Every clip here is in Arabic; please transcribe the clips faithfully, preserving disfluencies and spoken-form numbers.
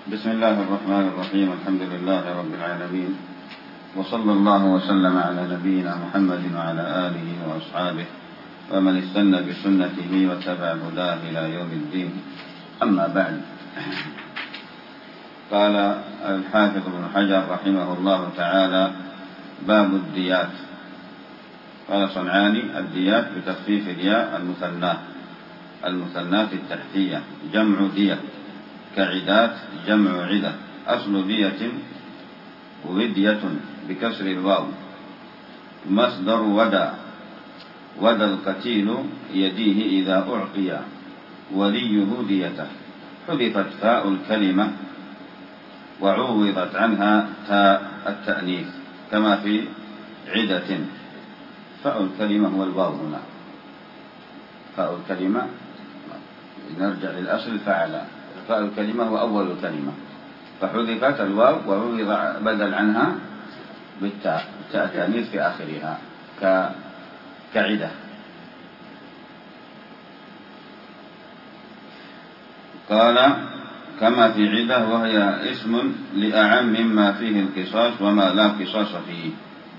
بسم الله الرحمن الرحيم. الحمد لله رب العالمين، وصلى الله وسلم على نبينا محمد وعلى آله وأصحابه ومن استنى بسنته واتبع هداه إلى يوم الدين. أما بعد، قال الحافظ ابن حجر رحمه الله تعالى: باب الديات. قال صنعاني: الديات بتخفيف الياء المثناة، المثناة التحتية، جمع دية، كعدات جمع عدة. أصل دية ودية بكسر الواو، مصدر ودى، ودى القتيل يديه إذا أعطي وليه ديته. حذفت فاء الكلمة وعوضت عنها تاء التأنيث كما في عدة. فاء الكلمة هو الواو هنا، فاء الكلمة نرجع للأصل فعل، فاء الكلمة هو أول الكلمة، فحذفت الواو وعوض بدل عنها بالتاء، تاء التأنيث في آخرها كعدة. قال: كما في عدة، وهي اسم لأعم مما فيه القصاص وما لا قصاص فيه.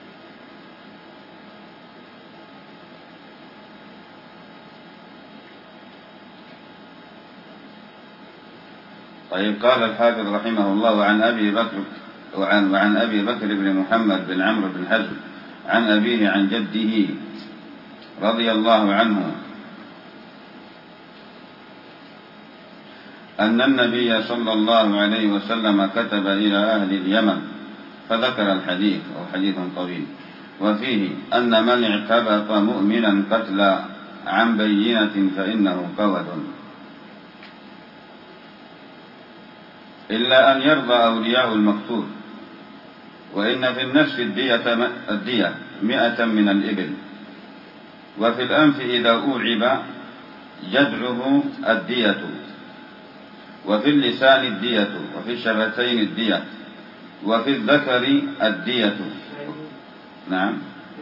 طيب، قال الحافظ رحمه الله: وعن أبي بكر وعن, وعن أبي بكر بن محمد بن عمرو بن حزم عن أبيه عن جده رضي الله عنه أن النبي صلى الله عليه وسلم كتب إلى أهل اليمن، فذكر الحديث، أو حديث طويل، وفيه أن من اعتبط مؤمنا قتلا عن بينة فإنه قود، إلا أن يرضى أولياء المقتول. وإن في النفس الدية, الدية مئة من الإبل، وفي الأنف إذا أوعب جدعه الدية، وفي اللسان الدية، وفي الشفتين الدية، وفي الذكر الدية. نعم،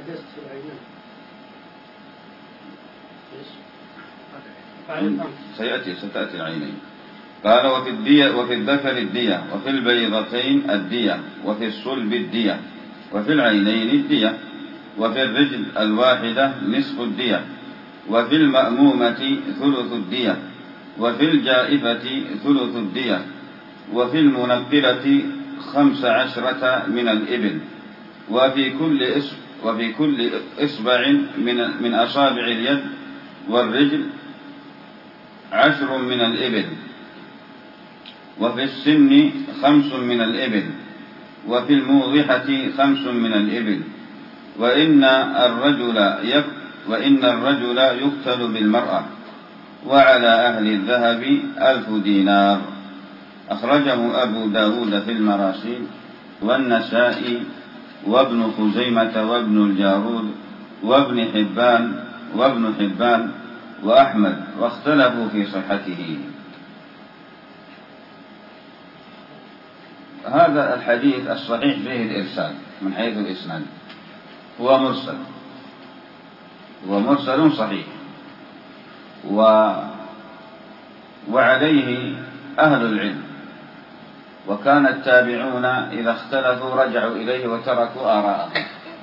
سيأتي ستأتي العينين. قال: وفي الدية، وفي الذكر الدية، وفي البيضتين الدية، وفي الصلب الدية، وفي العينين الدية، وفي الرجل الواحدة نصف الدية، وفي المأمومة ثلث الدية، وفي الجائفة ثلث الدية، وفي المنقلة خمس عشرة من الإبل، وفي كل إصبع وفي كل إصبع من من أصابع اليد والرجل عشر من الإبل، وفي السن خمس من الإبل، وفي الموضحة خمس من الإبل. وإن الرجل يك وإن الرجل يقتل بالمرأة، وعلى أهل الذهب ألف دينار. أخرجه أبو داود في المراسيل، والنسائي، وابن خزيمة، وابن الجارود، وابن حبان وابن حبان وأحمد، واختلفوا في صحته. هذا الحديث الصحيح فيه الإرسال من حيث الإسناد، هو مرسل، هو مرسل صحيح، و... وعليه أهل العلم. وكان التابعون إذا اختلفوا رجعوا إليه وتركوا آراءهم،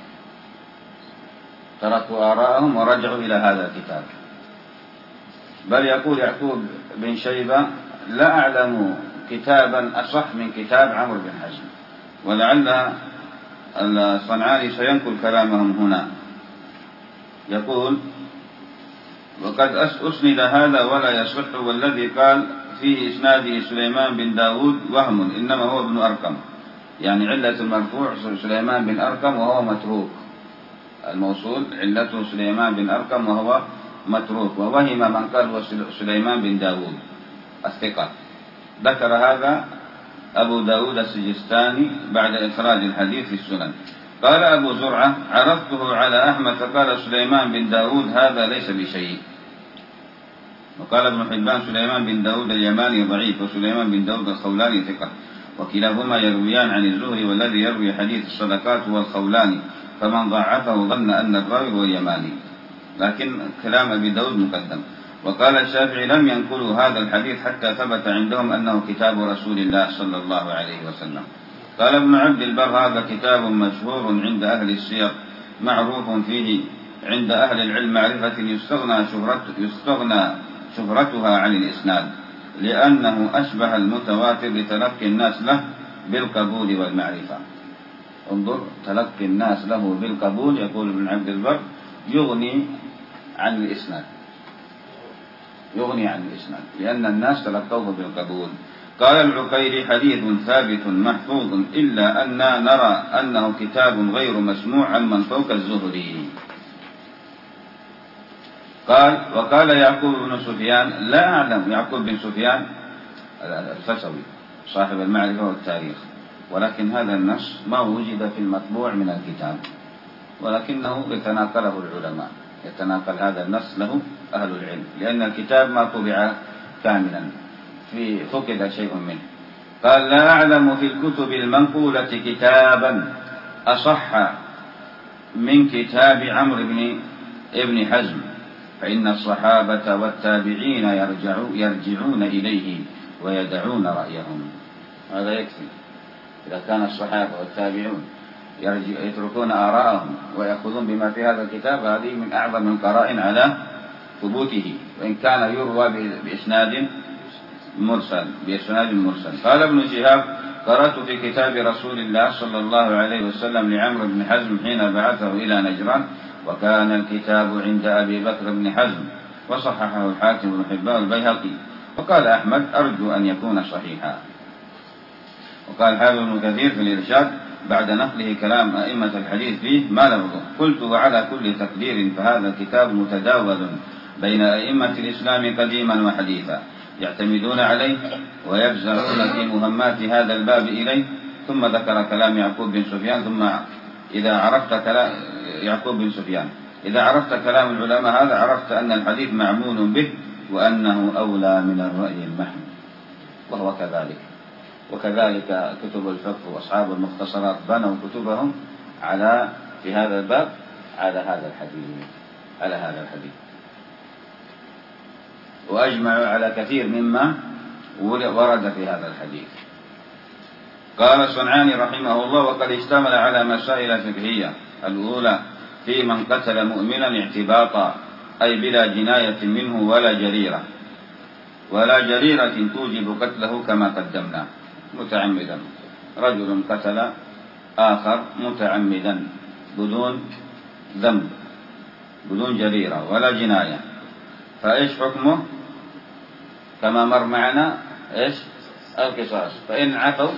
تركوا آراءهم ورجعوا إلى هذا الكتاب. بل يقول يعقوب بن شيبة: لا أعلم كتابا أصح من كتاب عمرو بن حزم. ولعل الصنعاني سينقل كلامهم هنا. يقول: وقد أسند هذا ولا يصح، والذي قال فيه إسناده سليمان بن داود وهم، إنما هو ابن أرقم، يعني علة المرفوع سليمان بن أرقم وهو متروك، الموصول علته سليمان بن أرقم وهو متروك، ووهم من قال هو سليمان بن داود الثقة. ذكر هذا أبو داود السجستاني بعد إخراج الحديث في السنن. قال أبو زرعة: عرضته على أحمد فقال سليمان بن داود هذا ليس بشيء. وقال ابن حبان: سليمان بن داود اليماني ضعيف، وسليمان بن داود الخولاني ثقة، وكلاهما يرويان عن الزهري، والذي يروي حديث الصدقات هو الخولاني، فمن ضعفه ظن أن الراوي هو اليماني، لكن كلام أبي داود مقدم. وقال الشافعي لم ينقلوا هذا الحديث حتى ثبت عندهم أنه كتاب رسول الله صلى الله عليه وسلم. قال ابن عبد البر هذا كتاب مشهور عند أهل السير معروف فيه عند أهل العلم معرفة يستغنى, شهرت يستغنى شهرتها عن الإسناد، لأنه أشبه المتواتر لتلقي الناس له بالقبول والمعرفة. انظر، تلقي الناس له بالقبول، يقول ابن عبد البر يغني عن الإسناد، يغني عن الإسناد لأن الناس تلقوه بالقبول. قال العقيري حديث ثابت محفوظ إلا أننا نرى أنه كتاب غير مسموع عمن فوق الزهري. قال وقال يعقوب بن سفيان لا أعلم، يعقوب بن سفيان الفسوي صاحب المعرفة والتاريخ، ولكن هذا النص ما وجد في المطبوع من الكتاب، ولكنه يتناقله العلماء، يتناقل هذا النص له أهل العلم، لأن الكتاب ما طبع كاملا، في فقد شيء منه. قال لا أعلم في الكتب المنقولة كتابا أصح من كتاب عمرو بن ابن حزم، فإن الصحابة والتابعين يرجعون, يرجعون إليه ويدعون رأيهم. هذا يكفي، إذا كان الصحابة والتابعون يتركون آراءهم ويأخذون بما في هذا الكتاب، هذه من أعظم القرائن على ثبوته، وإن كان يروى بإسناد مرسل بإسناد مرسل. قال ابن شهاب قرأت في كتاب رسول الله صلى الله عليه وسلم لعمرو بن حزم حين بعثه إلى نجران، وكان الكتاب عند أبي بكر بن حزم، وصححه الحاكم بن حبان البيهقي. وقال أحمد أرجو أن يكون صحيحا. وقال حافظ بن كثير في الإرشاد بعد نقله كلام أئمة الحديث فيه ما لفظه، قلت وعلى كل تقدير فهذا الكتاب متداول بين أئمة الإسلام قديما وحديثا، يعتمدون عليه ويبزعون في مهمات هذا الباب إليه. ثم ذكر كلام يعقوب بن سفيان، ثم إذا عرفت كلام يعقوب بن سفيان إذا عرفت كلام العلماء هذا عرفت أن الحديث معمول به، وأنه أولى من الرأي المحمود، وهو كذلك. وكذلك كتب الفقه وأصحاب المختصرات بنوا كتبهم على في هذا الباب على هذا الحديث على هذا الحديث وأجمعوا على كثير مما ورد في هذا الحديث. قال الصنعاني رحمه الله وقد اشتمل على مسائل فقهية. الأولى في من قتل مؤمنا اعتباطا، أي بلا جناية منه ولا جريرة ولا جريرة توجب قتله كما قدمنا، متعمدا. رجل قتل آخر متعمدا بدون ذنب بدون جريرة ولا جناية، فإيش حكمه؟ كما مر معنا إيش؟ القصاص. فإن عفوا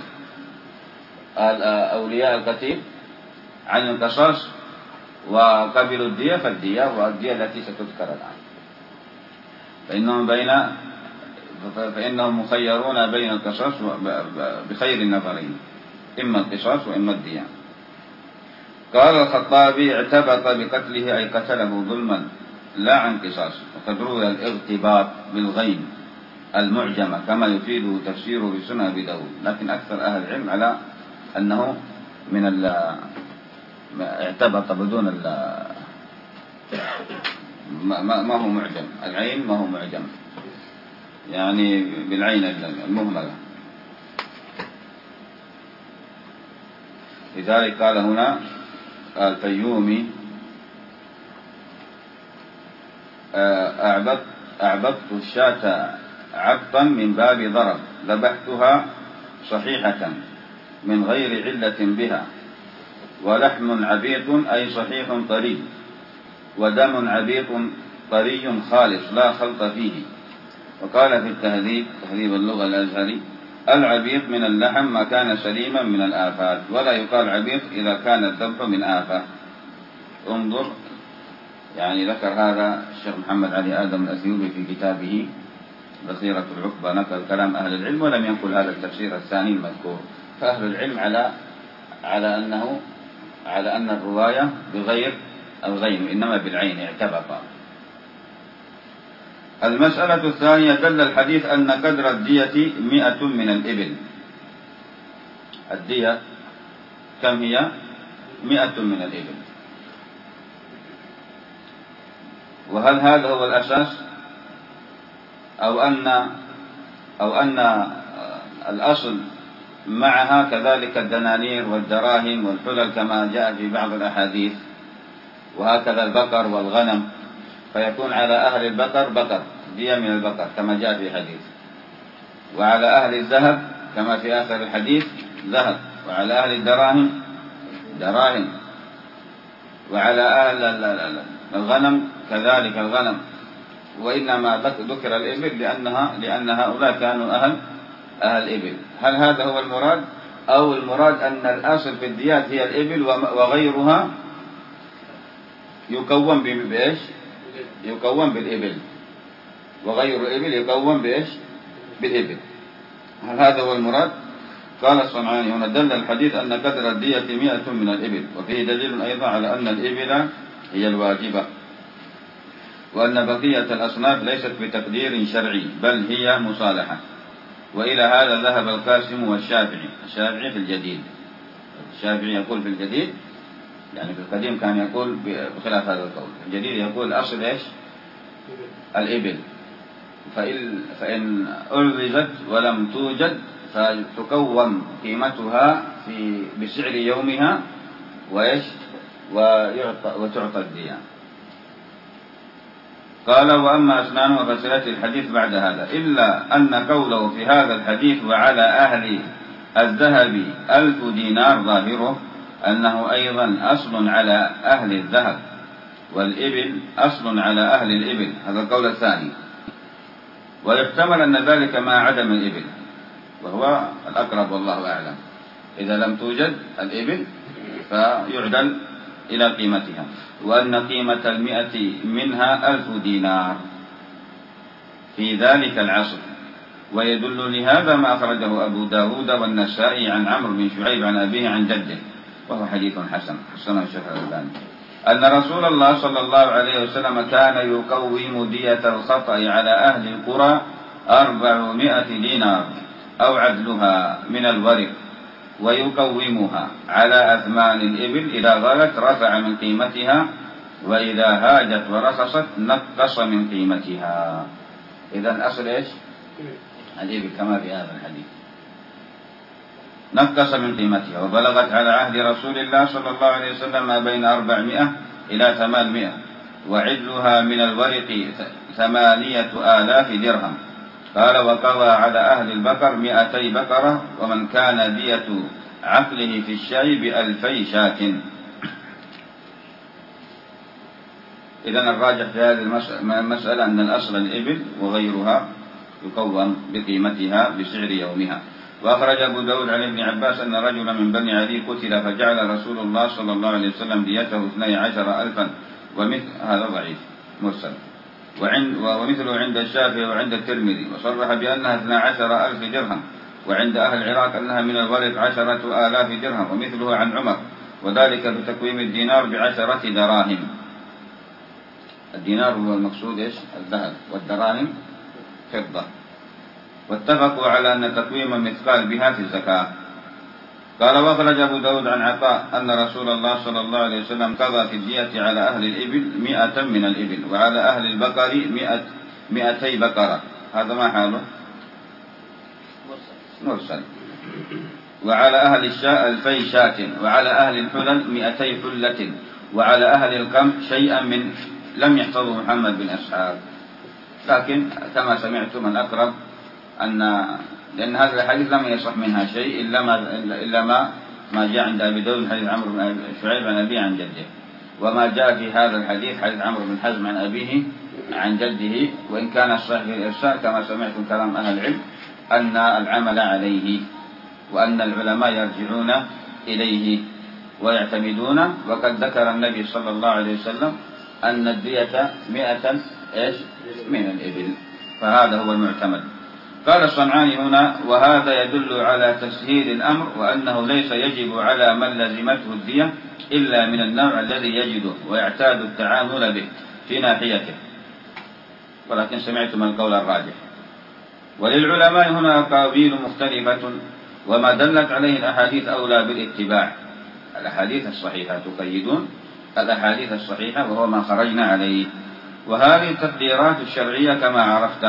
أولياء القتيل عن القصاص وقبلوا الدية فالدية، والدية التي ستذكر الآن، فإنهم بين فإنهم مخيرون بين القصاص بخير النظرين، إما القصاص وإما الدية. قال الخطابي اعتبط بقتله أي قتله ظلما لا عن قصاص، وقد روي الاغتباط بالغين المعجمة كما يفيده تفسيره في سنن أبي داود، لكن أكثر أهل العلم على أنه من ال اعتبط بدون ال ما, ما هو معجم، العين ما هو معجم، يعني بالعين المهملة. لذلك قال هنا الفيومي أعبدت أعبدت الشاة عبطا من باب ضرب، ذبحتها صحيحة من غير علة بها، ولحم عبيط أي صحيح طري، ودم عبيط طري خالص لا خلط فيه. وقال في التهذيب تهذيب اللغة الأزهري العبيط من اللحم ما كان سليما من الآفات، ولا يقال عبيط إذا كان الذبح من آفة. انظر، يعني ذكر هذا الشيخ محمد علي آدم الأثيوبي في كتابه بصيرة العقبة، نقل كلام أهل العلم ولم ينقل هذا التفسير الثاني المذكور. فأهل العلم على على أنه على أن الرواية بغير الغين إنما بالعين اعتبط. المسألة الثانية دل الحديث أن قدر الدية مئة من الإبل. الدية كم هي؟ مئة من الإبل. وهل هذا هو الأساس؟ أو أن أو أن الأصل معها كذلك الدنانير والدراهم والحلل كما جاء في بعض الأحاديث، وهكذا البقر والغنم، فيكون على أهل البقر بقر دية من البقر كما جاء في حديث، وعلى أهل الذهب كما في آخر الحديث ذهب، وعلى أهل الدراهم دراهم، وعلى أهل الغنم كذلك الغنم. وإنما ذكر الإبل لأنها لأن هؤلاء كانوا أهل أهل إبل. هل هذا هو المراد، أو المراد أن الأصل في الديات هي الإبل وغيرها يكون بإيش؟ يكون بالإبل، وغير الإبل يكون بإيش؟ بالإبل. هل هذا هو المراد؟ قال الصنعاني هنا دل الحديث أن قدر الدية مئة من الإبل، وفيه دليل أيضا على أن الإبل هي الواجبة، وأن بقية الأصناف ليست بتقدير شرعي بل هي مصالحة. وإلى هذا ذهب القاسم والشافعي. الشافعي في الجديد، الشافعي يقول في الجديد، يعني في القديم كان يقول بخلاف هذا القول، في الجديد يقول الأصل إيش؟ الإبل، فإن, فإن ألغزت ولم توجد فتكون قيمتها في بسعر يومها وإيش؟ ويعطى وتعطى الدية. قال وأما أسنانه فسيأتي الحديث بعد هذا، إلا أن قوله في هذا الحديث وعلى أهل الذهب ألف دينار ظاهره أنه أيضا أصل على أهل الذهب، والإبل أصل على أهل الإبل، هذا القول الثاني. ويحتمل أن ذلك مع عدم الإبل، وهو الأقرب والله أعلم. إذا لم توجد الإبل فيعدل إلى قيمتها، وأن قيمة المئة منها ألف دينار في ذلك العصر. ويدل لهذا ما أخرجه أبو داود والنسائي عن عمرو بن شعيب عن أبيه عن جده، وهو حديث حسن حسنه الشيخ الألباني، أن رسول الله صلى الله عليه وسلم كان يقوم دية الخطأ على أهل القرى أربعمائة دينار أو عدلها من الورق، ويقومها على أثمان الإبل، إذا غلت رفع من قيمتها، وإذا هاجت ورخصت نقص من قيمتها. إذن الأصل إيش؟ الإبل كما في هذا الحديث، نقص من قيمتها. وبلغت على عهد رسول الله صلى الله عليه وسلم ما بين أربعمائة إلى ثمانمائة، وعدلها من الورق ثمانية آلاف درهم. قال وقضى على أهل البقر مئتي بقرة، ومن كان دية عقله في الشاي بألفي شاة. إذن الراجح في هذه المسألة أن الأصل الإبل وغيرها يقوم بقيمتها بسعر يومها. وأخرج أبو داود عن ابن عباس أن رجلا من بني عدي قتل، فجعل رسول الله صلى الله عليه وسلم ديته اثني عشر ألفا، ومثل هذا ضعيف مرسل، وعند ومثله عند الشافعي وعند الترمذي، وصرح بأنها اثني عشر ألف درهم، وعند أهل العراق أنها من الورق عشرة آلاف درهم، ومثله عن عمر، وذلك بتقويم الدينار بعشرة دراهم. الدينار هو المقصود إيش؟ الذهب، والدراهم فضة. واتفقوا على أن تقويم المثقال بها في الزكاة. قال وأخرج أبو داود عن عطاء أن رسول الله صلى الله عليه وسلم قضى في الدية على أهل الإبل مئة من الإبل، وعلى أهل البقر مئة مئتي بقرة. هذا ما حاله؟ مرسل. وعلى أهل الشاء ألفي شاة، وعلى أهل الحلل مئتي حلة، وعلى أهل القمح شيئا من لم يحفظه محمد بن أسحاب. لكن كما سمعتم الأقرب أن لأن هذا الحديث لم يصح منها شيء إلا ما إلا ما ما جاء عند أبي داود حديث عمرو بن شعيب عن أبيه عن جده، وما جاء في هذا الحديث حديث عمرو بن حزم عن أبيه عن جده، وإن كان الصحيح في الإرسال كما سمعتم كلام أهل العلم أن العمل عليه، وأن العلماء يرجعون إليه ويعتمدون. وقد ذكر النبي صلى الله عليه وسلم أن الدية مئة إيش من الإبل، فهذا هو المعتمد. قال الصنعاني هنا وهذا يدل على تسهيل الأمر، وأنه ليس يجب على من لزمته الدية إلا من النوع الذي يجده ويعتاد التعامل به في ناحيته، ولكن سمعتم القول الراجح. وللعلماء هنا أقاويل مختلفة، وما دلت عليه الأحاديث أولى بالاتباع. الأحاديث الصحيحة تقيدون الأحاديث الصحيحة، وهو ما خرجنا عليه. وهذه التقديرات الشرعية كما عرفت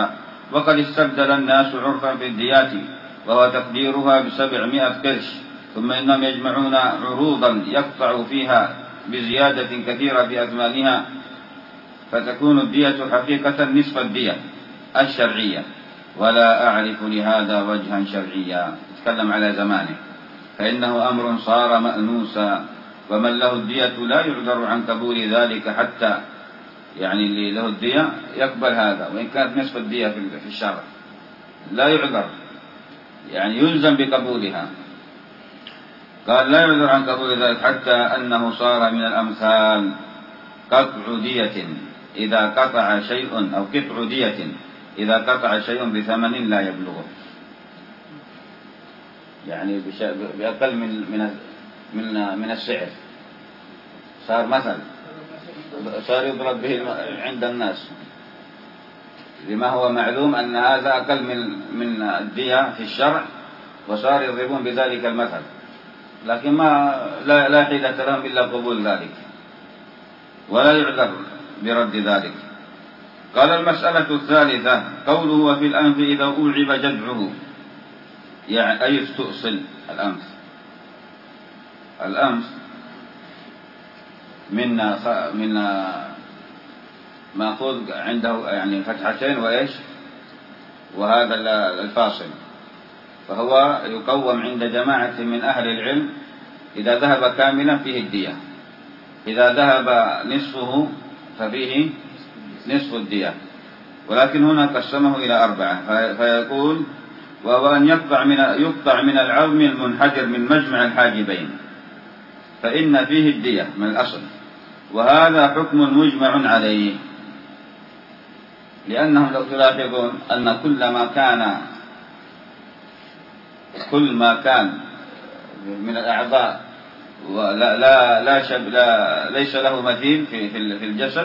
وقد استبدل الناس عرفا في الديات وهو تقديرها بسبعمائة قرش، ثم إنهم يجمعون عروضا يقطع فيها بزيادة كثيرة في أثمانها، فتكون الدية حقيقة نصف الدية الشرعية، ولا أعرف لهذا وجها شرعيا. يتكلم على زمانه، فإنه أمر صار مأنوسا، ومن له الدية لا يعذر عن قبول ذلك، حتى يعني اللي له الدية يقبل هذا وإن كانت نصف الدية في الشرع لا يعذر، يعني يلزم بقبولها. قال لا يعذر عن قبول ذلك حتى أنه صار من الأمثال قطع دية إذا قطع شيء، أو قطع دية إذا قطع شيء بثمن لا يبلغه، يعني بأقل من من من من السعر، صار مثل صار يضرب به عند الناس، لما هو معلوم أن هذا أقل من من الدية في الشرع، وصار يضربون بذلك المثل، لكن ما لا لا حيلة لهم إلا قبول ذلك، ولا يعذر برد ذلك. قال المسألة الثالثة قوله وفي الأنف إذا أوعب جذعه، يعني أي استؤصل الأنف. الأنف من من مأخوذ عنده يعني فتحتين وإيش، وهذا الفاصل، فهو يقوم عند جماعة من أهل العلم إذا ذهب كاملا فيه الدية، إذا ذهب نصفه ففيه نصف الدية، ولكن هنا قسمه إلى أربعة، فيقول وهو أن يقطع من يقطع من العظم المنحدر من مجمع الحاجبين، فإن فيه الدية من الأصل، وهذا حكم مجمع عليه، لأنهم لو تلاحظون أن كل ما كان كل ما كان من الأعضاء ولا لا لا شب لا ليس له مثيل في في الجسد،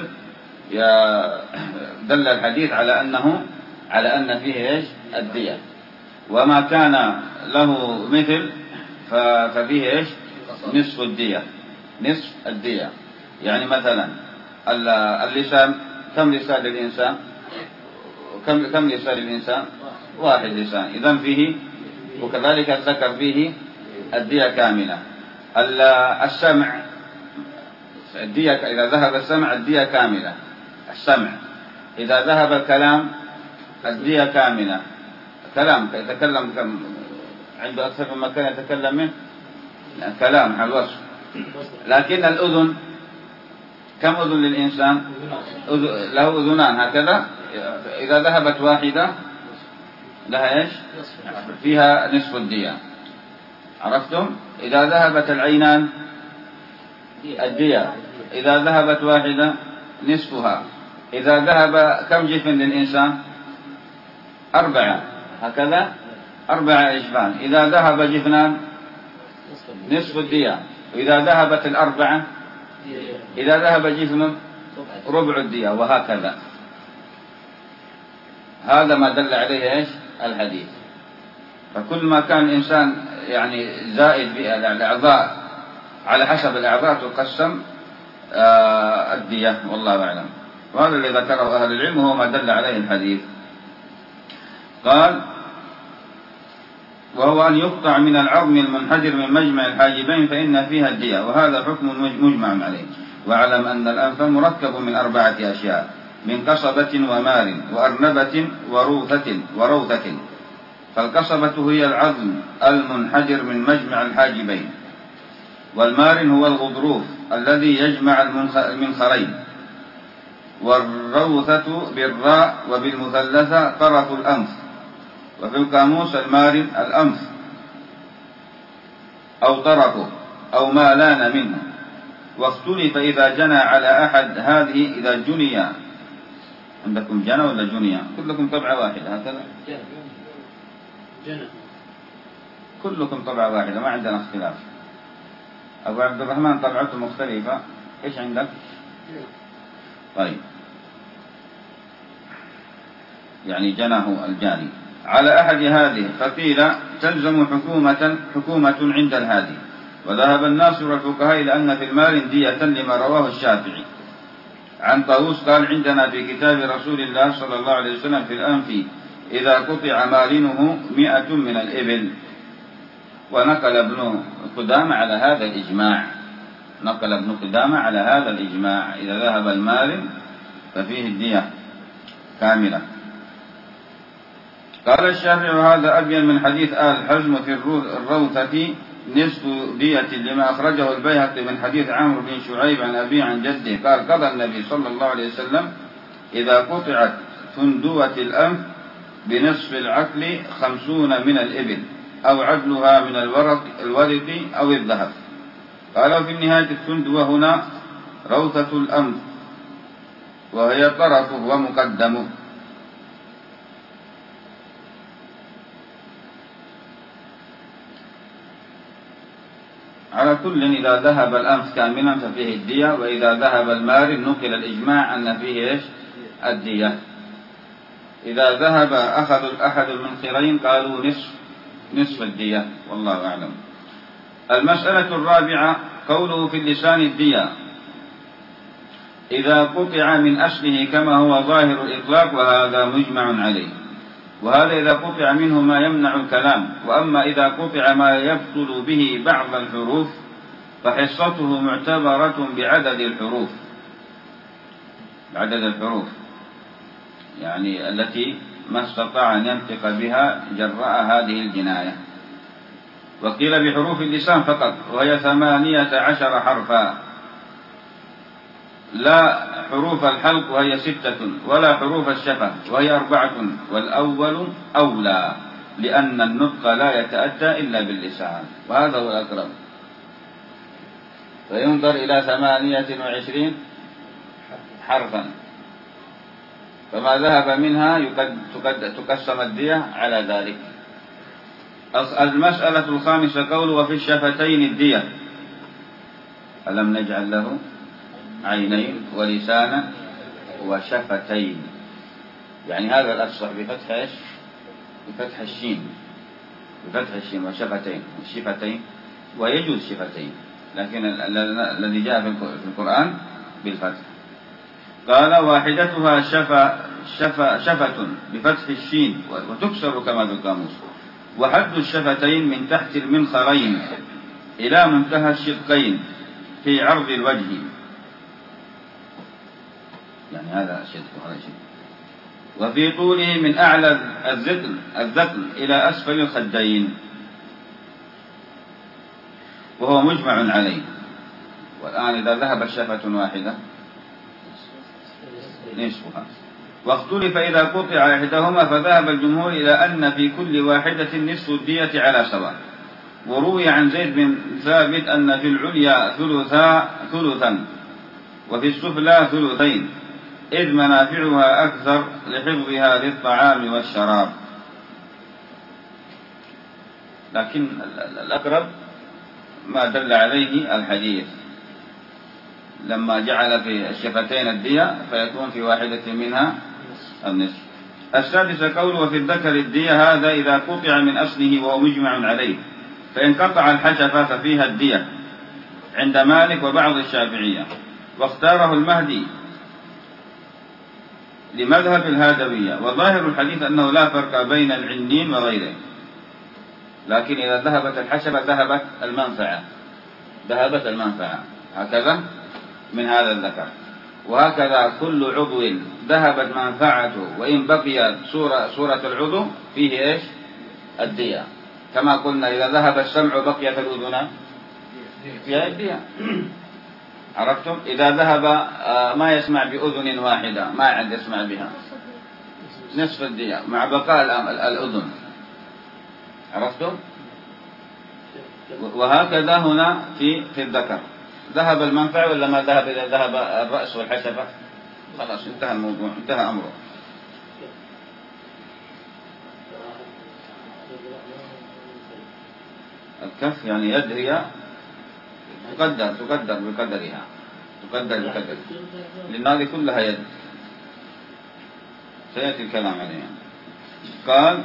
دل الحديث على أنه على أن فيه إيش الدية، وما كان له مثل ففيه إيش نصف الدية، نصف الدية. يعني مثلا اللسان، كم لسان للإنسان؟ كم كم لسان للإنسان؟ واحد لسان، إذن فيه، وكذلك الذكر فيه الدية كاملة. السمع الدية إذا ذهب السمع الدية كاملة، السمع إذا ذهب الكلام الدية كاملة، كلام يتكلم كم عنده أكثر مما كان يتكلم منه كلام على الوصف. لكن الأذن، كم أذن للإنسان؟ له أذنان هكذا، إذا ذهبت واحدة لها إيش فيها نصف الدية، عرفتم؟ إذا ذهبت العينان الدية، إذا ذهبت واحدة نصفها. إذا ذهب كم جفن للإنسان؟ أربعة هكذا، أربعة إجفان، إذا ذهب جفنان نصف الدية، إذا ذهبت الأربعة، إذا ذهب جفن ربع الدية، وهكذا. هذا ما دل عليه إيش الحديث. فكل ما كان الإنسان يعني زائد بالأعضاء على حسب الأعضاء تقسم الدية، والله أعلم. وهذا اللي ذكره أهل العلم هو ما دل عليه الحديث. قال وهو أن يقطع من العظم المنحدر من مجمع الحاجبين فإن فيها الدية، وهذا حكم مجمع عليه. واعلم أن الأنف مركب من أربعة أشياء: من قصبة ومار وأرنبة وروثة وروثة. فالقصبة هي العظم المنحدر من مجمع الحاجبين، والمار هو الغضروف الذي يجمع المنخرين، والروثة بالراء وبالمثلثة طرف الأنف، وفي القاموس المارن الأنف أو طرفه أو ما لان منه. واختلف إذا جنى على أحد هذه، إذا جني، عندكم جنى ولا جنيا؟ كلكم طبعة واحدة هكذا، كلكم طبعة واحدة ما عندنا اختلاف. أبو عبد الرحمن طبعته مختلفة، إيش عندك؟ طيب، يعني جناه الجاني على أحد هذه، فقيل تلزم حكومة حكومة عند الهادي. وذهب الناس والفقهاء إلى أن في المال دية، لما رواه الشافعي عن طاووس قال عندنا في كتاب رسول الله صلى الله عليه وسلم في الأنف إذا قطع مارنه مئة من الإبل. ونقل ابن قدامة على هذا الإجماع نقل ابن قدامة على هذا الإجماع إذا ذهب المارن ففيه الدية كاملة. قال الشافعي هذا أبين من حديث آل حزم في الروثة نصف دية لما أخرجه البيهقي من حديث عمرو بن شعيب عن أبي عن جده قال قضى النبي صلى الله عليه وسلم إذا قطعت فندوة الأنف بنصف العقل خمسون من الإبل أو عدلها من الورق, الورق أو الذهب. قالوا في النهاية الفندوة هنا روثة الأنف وهي طرفه ومقدمه. على كل إذا ذهب الأنف كاملا ففيه الدية، وإذا ذهب المارن نقل الإجماع أن فيه إيش الدية. إذا ذهب أخذ أحد المنخرين قالوا نصف نصف الدية والله أعلم. المسألة الرابعة قوله في اللسان الدية إذا قطع من أصله كما هو ظاهر الإطلاق وهذا مجمع عليه، وهذا إذا قطع منه ما يمنع الكلام. وأما إذا قطع ما يبطل به بعض الحروف فحصته معتبرة بعدد الحروف بعدد الحروف يعني التي ما استطاع أن ينطق بها جراء هذه الجناية. وقيل بحروف اللسان فقط وهي ثمانية عشر حرفا، لا حروف الحلق وهي ستة ولا حروف الشفة وهي أربعة، والأول أولى لأن النطق لا يتأتى إلا باللسان وهذا هو الأقرب. فينظر إلى ثمانية وعشرين حرفا، فما ذهب منها تقسم الدية على ذلك. المسألة الخامسة قول وفي الشفتين الدية ألم نجعل له عينين ولسانا وشفتين، يعني هذا الأفصح بفتح إيش بفتح الشين بفتح الشين وشفتين والشفتين، ويجوز شفتين لكن الذي جاء في القرآن بالفتح. قال واحدتها شفا شفا شفة بفتح الشين وتكسر كما في القاموس، وحد الشفتين من تحت المنخرين إلى منتهى الشدقين في عرض الوجه، يعني هذا شدق هذا شدق، وفي طوله من أعلى الذقن الذقن إلى أسفل الخدين، وهو مجمع عليه. والآن إذا ذهبت شفة واحدة نصفها. واختلف إذا قطع إحداهما فذهب الجمهور إلى أن في كل واحدة نصف الدية على سواء. وروي عن زيد بن ثابت أن في العليا ثلثا ثلثا وفي السفلى ثلثين إذ منافعها أكثر لحفظها للطعام والشراب. لكن الأقرب ما دل عليه الحديث لما جعل في الشفتين الدية فيكون في واحدة منها النصف. السادسة قول وفي الذكر الدية هذا إذا قطع من أصله وهو مجمع عليه، فإن قطع الحشفة ففيها الدية عند مالك وبعض الشافعية، واختاره المهدي لمذهب الهادوية. وظاهر الحديث أنه لا فرق بين العنين وغيره، لكن إذا ذهبت الحشفة ذهبت المنفعة ذهبت المنفعة هكذا من هذا الذكر، وهكذا كل عضو ذهبت منفعته وإن بقيت صورة, صورة العضو فيه إيش الدية. كما قلنا إذا ذهب السمع بقيت الأذن فيها الدية. عرفتم؟ إذا ذهب ما يسمع بأذن واحدة ما عاد يسمع بها نصف الدية مع بقاء الأذن. عرفتم؟ وهكذا هنا في في الذكر ذهب المنفع ولا ما ذهب؟ إذا ذهب الرأس والحشفة خلاص انتهى الموضوع انتهى أمره. الكف يعني يد هي تقدر تقدر بقدرها تقدر بقدر لأن هذه كلها يد، سيأتي الكلام عليها. قال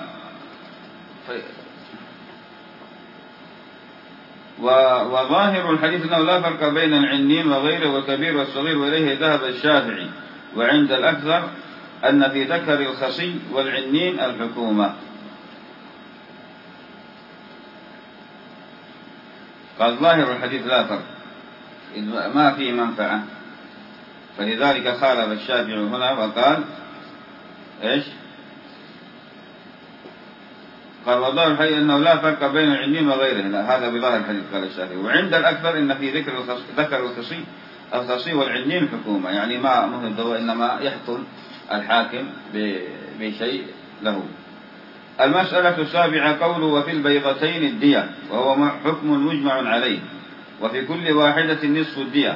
وظاهر الحديث أنه لا فرق بين العنين وغيره والكبير والصغير، وإليه ذهب الشافعي وعند الأكثر أن في ذكر الخصي والعنين الحكومة. قال ظاهر الحديث لا فرق، ما فيه منفعة، فلذلك خالف الشافعي هنا وقال إيش؟ قال وظاهر الحديث أنه لا فرق بين العنين وغيره، لا هذا بظاهر الحديث قال الشافعي. وعند الأكثر إن في ذكر ذكر الخصي الخصي والعنين حكومة، يعني ما مهدو إنما يحكم الحاكم بشيء له. المسألة السابعة قوله وفي البيضتين الدية، وهو حكم مجمع عليه، وفي كل واحدة نصف الدية.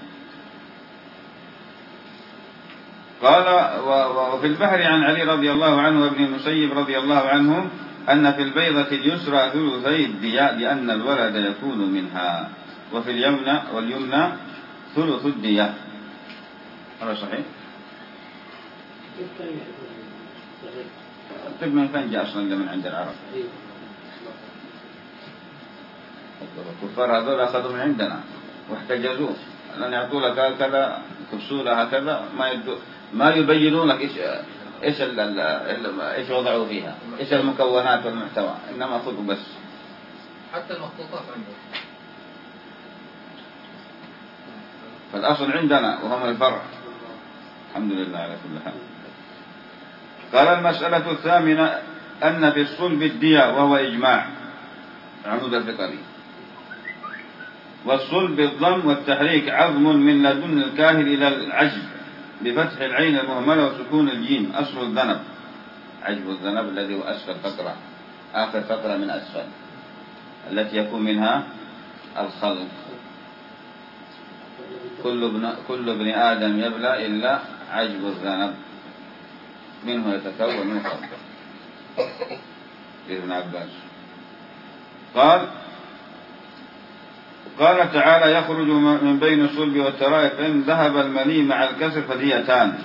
قال وفي البحر عن علي رضي الله عنه وابن المسيب رضي الله عنهم أن في البيضة اليسرى ثلثي الدية لأن الولد يكون منها، وفي اليمنى واليمنى ثلث الدية. هذا صحيح؟ طيب من فين جاء أصلا من عند العرب؟ الكفار هذول أخذوا من عندنا واحتجزوه، لأن يعطوا لك كذا كبسولة هكذا ما يبدو ما يبينون لك إيش إيش إيش وضعوا فيها، إيش المكونات والمحتوى، إنما خذوا بس. حتى المخطوطات عندهم. فالأصل عندنا وهم الفرع. الحمد لله على كل حال. قال المسألة الثامنة أن في الصلب الدية، وهو إجماع عمود الفقري. والصلب بالضم والتحريك عظم من لدن الكاهل إلى العجب بفتح العين المهملة وسكون الجيم، أصل الذنب، عجب الذنب الذي هو أسفل فقرة، آخر فقرة من أسفل التي يكون منها الخلق. كل ابن, كل ابن آدم يبلى إلا عجب الذنب منه يتكون الخلق. ابن عباس قال قال تعالى يخرج من بين الصلب والترائب، فإن ذهب المني مع الكسر فديتان.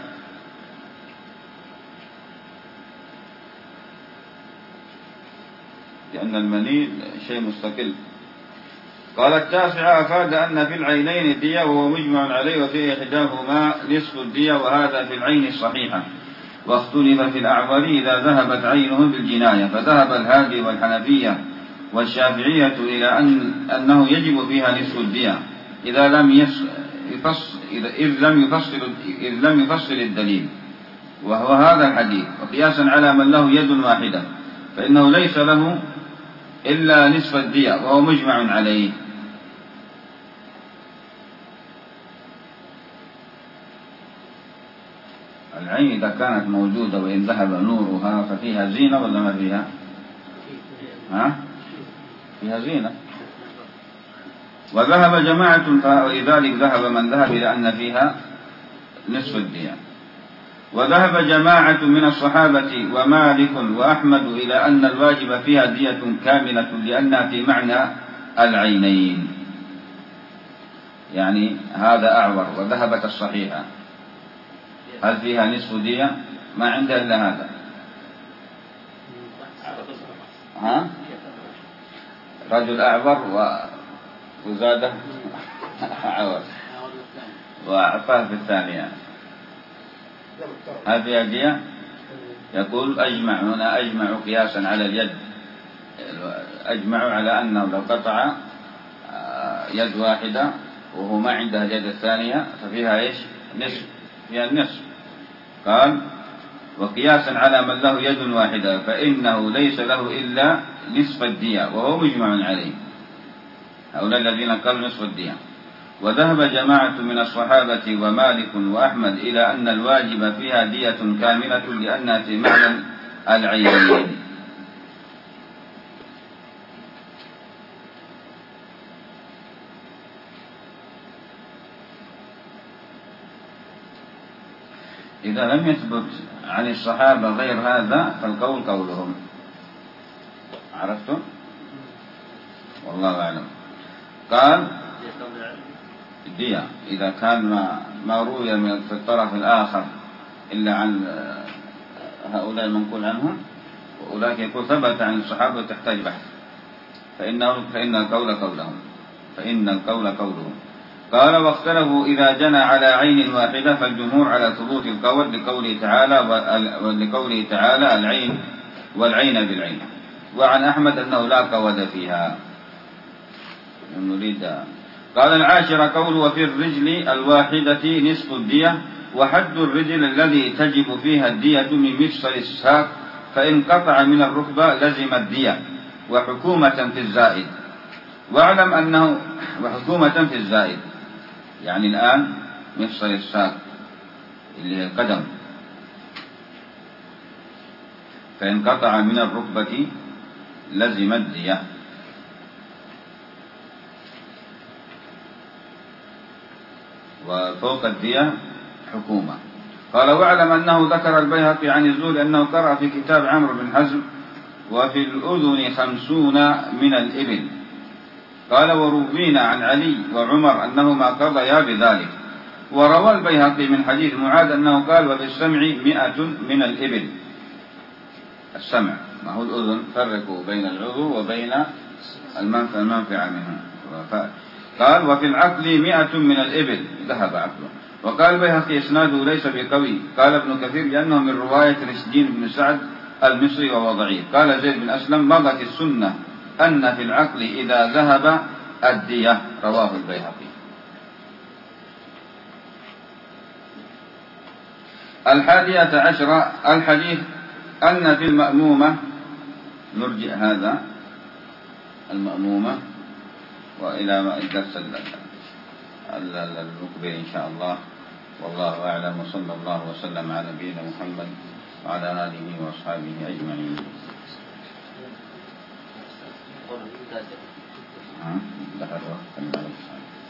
لأن المني شيء مستقل. قال التاسعة أفاد أن في العينين الدية، وهو مجمع عليه، وفي إحداهما نصف الدية، وهذا في العين الصحيحة. واختلف في الأعور إذا ذهبت عينه بالجناية، فذهب الهادي والحنفية والشافعية إلى أن أنه يجب فيها نصف الدية إذا لم يفصل إذ لم يفصل إذ لم يفصل الدليل، وهو هذا الحديث. وقياسا على من له يد واحدة فإنه ليس له إلا نصف الدية، وهو مجمع عليه. العين إذا كانت موجودة وإن ذهب نورها ففيها زينة ولا ما فيها؟ ها؟ فيها زينة. وذهب جماعة، ولذلك ذهب من ذهب إلى أن فيها نصف الدية. وذهب جماعة من الصحابة ومالك وأحمد إلى أن الواجب فيها دية كاملة، لأنها في معنى العينين، يعني هذا أعور. وذهبت الصحيحة هل فيها نصف دية؟ ما عندها إلا هذا. ها؟ رجل أعور وزاده عور وأعطاه في الثانية، هل فيها دية؟ يقول أجمع هنا أجمع قياسا على اليد، أجمعوا على أنه لو قطع يد واحدة وهو ما عنده اليد الثانية ففيها إيش؟ نصف، فيها النصف. قال وقياسا على من له يد واحدة فإنه ليس له إلا نصف الدية، وهو مجمع عليه، هؤلاء الذين قالوا نصف الدية. وذهب جماعة من الصحابة ومالك وأحمد إلى أن الواجب فيها دية كاملة، لأنها في معنى العينين. إذا لم يثبت عن الصحابة غير هذا فالقول قولهم. عرفتم؟ والله أعلم. قال الدية إذا كان ما, ما روي من في الطرف الآخر إلا عن هؤلاء المنقول عنهم، وأولئك يقول ثبت عن الصحابة تحتاج بحث، فإنه فإن القول قولهم فإن القول قولهم قال واختلفوا إذا جنى على عين واحدة، فالجمهور على ثبوت القول لقوله تعالى ولقوله تعالى العين والعين بالعين. وعن أحمد أنه لا قود فيها. نريد. قال العاشرة قول وفي الرجل الواحدة نصف الدية، وحد الرجل الذي تجب فيها الدية من مفصل الساق، فإن قطع من الركبة لزم الدية وحكومة في الزائد. واعلم أنه وحكومة في الزائد، يعني الآن مفصل الساق اللي هي القدم، فإن قطع من الركبة لزم الدية. وفوق الدية حكومة. قال واعلم أنه ذكر البيهقي عن الزهري أنه قرأ في كتاب عمرو بن حزم وفي الأذن خمسون من الإبل. قال وروينا عن علي وعمر أنهما قضيا بذلك. وروى البيهقي من حديث معاذ أنه قال وبالسمع مئة من الإبل. السمع ما هو الأذن، فرقوا بين العضو وبين المنفعة منه. قال وفي العقل مئة من الإبل، ذهب عقله. وقال البيهقي إسناده ليس بقوي. قال ابن كثير لأنه من رواية رشدين بن سعد المصري وهو ضعيف. قال زيد بن أسلم مضت السنة أن في العقل إذا ذهب الدية، رواه البيهقي. الحادية عشرة الحديث أن في المأمومة، نرجع هذا المأمومة وإلى الدرس المقبل إن شاء الله. والله أعلم، وصلى الله وسلم على نبينا محمد وعلى آله وأصحابه أجمعين. ها؟